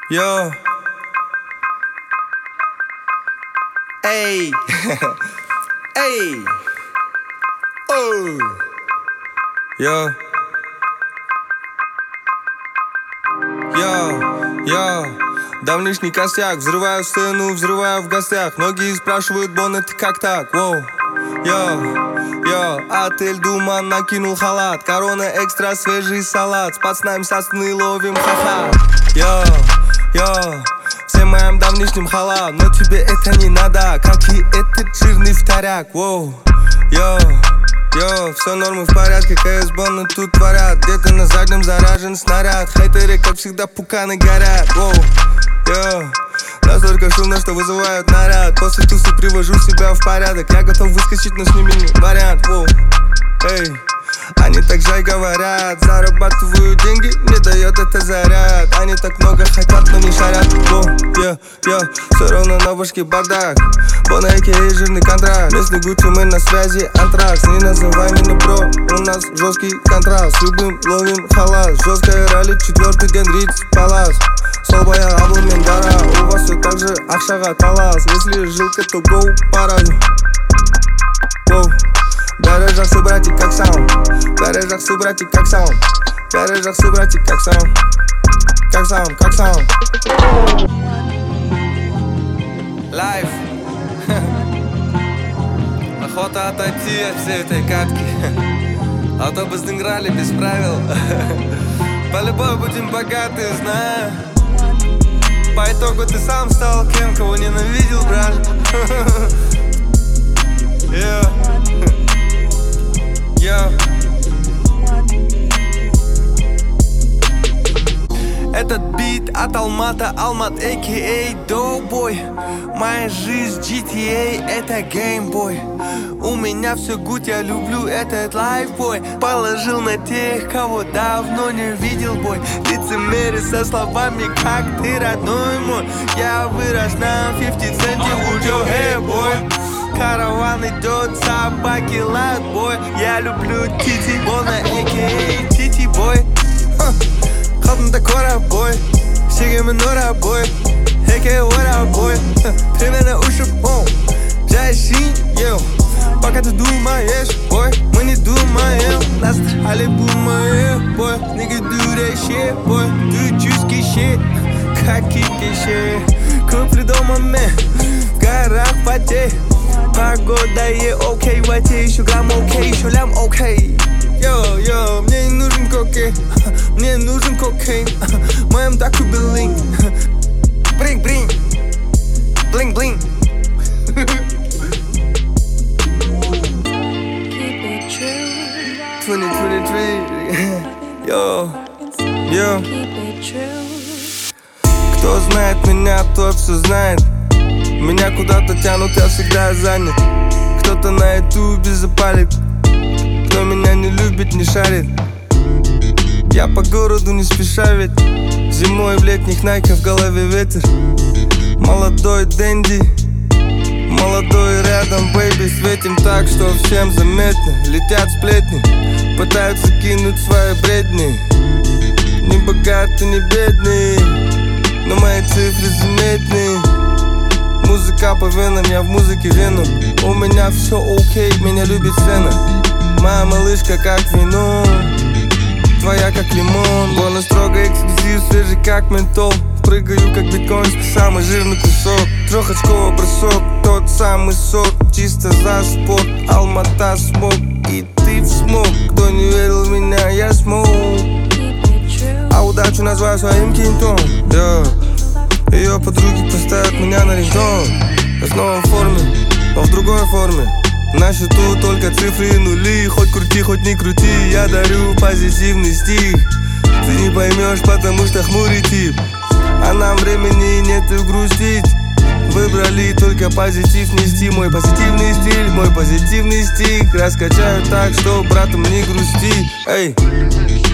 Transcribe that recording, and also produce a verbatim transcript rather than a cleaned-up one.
Yo. Эй. Эй. Оу. Йо. Йо. Йо. Давнишний косяк. Взрываю сцену, взрываю в гостях. Многие спрашивают, Боннет, ты как так? Воу. Йо. Йо. Отель Дума накинул халат. Корона экстра, свежий салат. С пацанами сосны ловим ха-ха. Йо. Йо. Всем моим давнишним халам, но тебе это не надо, как и этот жирный вторяк. Воу. Йо. Йо, все нормы в порядке, КС Боннет тут творят. Где-то на заднем заражен снаряд. Хейтеры, как всегда, пуканы горят. Воу. Йо. Настолько шумно, что вызывают наряд. После тусы привожу себя в порядок. Я готов выскочить, но с ними не вариант. Воу. Эй. Они так же и говорят. Зарабатываю деньги, мне дает это заряд. Они так много хотят, но не шарят. Воу, йо, йо, все равно на башке бардак. Боннет, а.к.а. жирный контракт. Местный Гуччи, мы на связи, антракс. Не называй меня бро, у нас жесткий контраст. С любым ловим халас. Жесткая ралли, четвертый день Риц Палас. Солбая аблы мен дара. У вас все так же ақшаға талас. Если жилка, то гоу паразу. Воу. Бәрі жақсы, братик, как сам. Бәрі жақсы, братик, как сам. Бәрі жақсы, братик, как сам. Как сам, как сам. Лайф. Охота отойти от всей этой катки. А то бы сыграли без правил. По-любому будем богаты, знаю. По итогу ты сам стал кем, кого ненавидел, брат. Yeah. Yeah. Этот бит от Алмата, Алмат, а.к.а. Doughboy. Моя жизнь джи ти эй, это геймбой. У меня все гуд, я люблю этот лайфбой. Положил на тех, кого давно не видел, бой. Лицемеры со словами, как ты, родной мой. Я вырос на пятьдесят центе, hold your head, boy. Караван идет, собаки лают, бой. Я люблю Тити, Боннет, а.к.а. Тити, бой. Хатым такой рабой, сигаем на рабой. А.к.а. what up, boy. Примерно уши, бом. Жайшин, йоу. Пока ты думаешь, бой, мы не думаем. Настрали бумаем, бой. Nigga do that shit, boy. Do juicy shit, какие киши. Куплю дома, man. В горах воде. Погода е окей, в воде еще грамм окей, еще лям окей. Йо, йо, мне не нужен кокейн, мне нужен кокейн. Моем такой блин. Бринг, бринг, блинг, блинг. двадцать двадцать три, йо, йо. Кто знает меня, тот все знает. Меня куда-то тянут, я всегда занят. Кто-то на ютубе запалит. Кто меня не любит, не шарит. Я по городу не спеша, ведь зимой в летних найках в голове ветер. Молодой Дэнди, молодой рядом, бэйби. Светим так, что всем заметно. Летят сплетни, пытаются кинуть свои бредни. Не богаты, не бедные, но мои цифры заметны. Музыка по венам, я в музыке вену. У меня все окей, меня любит сцена. Моя малышка как вино, твоя как лимон. Больно строго эксклюзив, свежий как ментол. Прыгаю как биткоин, самый жирный кусок. Трехочковый бросок, тот самый сок. Чисто за спорт, Алмата смог. И ты в смог, кто не верил в меня, я смог. А удачу называю своим кинтом, yeah. Ее подруги поставят меня на рингтон. Я снова в форме, но в другой форме. На счету только цифры и нули. Хоть крути, хоть не крути, я дарю позитивный стих. Ты не поймешь, потому что хмурый тип. А нам времени нету грустить. Выбрали только позитив нести. Мой позитивный стиль, мой позитивный стих. Раскачаю так, что братом не грусти. Эй.